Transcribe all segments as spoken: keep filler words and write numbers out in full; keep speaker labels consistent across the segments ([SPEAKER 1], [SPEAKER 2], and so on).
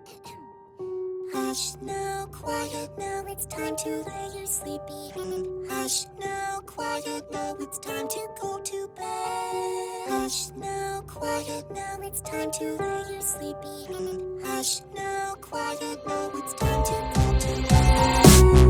[SPEAKER 1] Hush now, quiet now, it's time to lay your sleepy head. Hush now, quiet now, it's time to go to bed. Hush now, quiet now, it's time to lay your sleepy head. Hush now, quiet now, it's time to go to bed.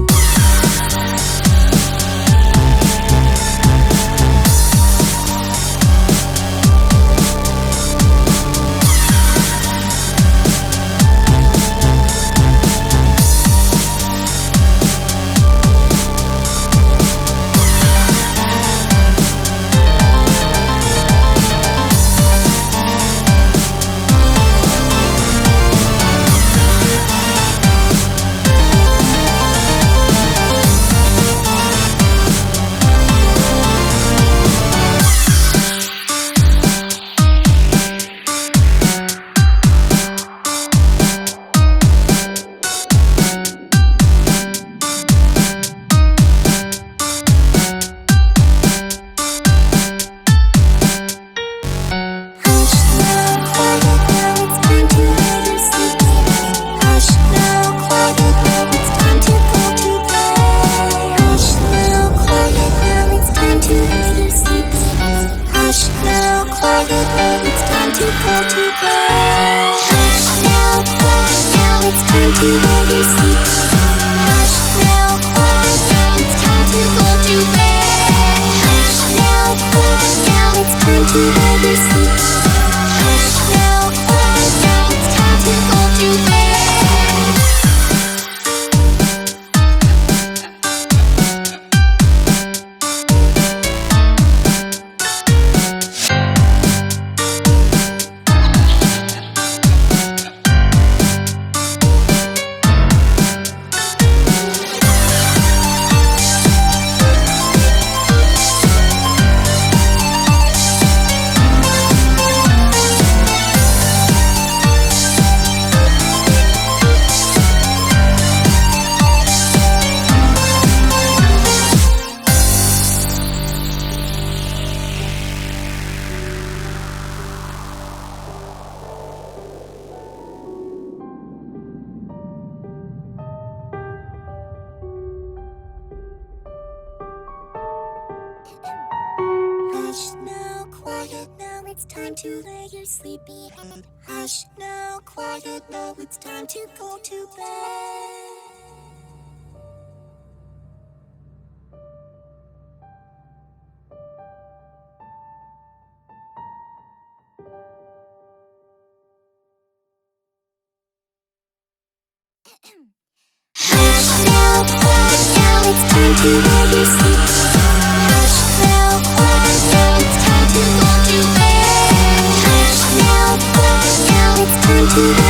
[SPEAKER 1] Hush now, quiet now, it's time to lay your sleepy head. Hush now, quiet now, it's time to go to bed. Hush now, quiet now, it's time to lay your sleepy head. Hush now, quiet now, it's time to go to bed. Hush now, quiet now, it's time to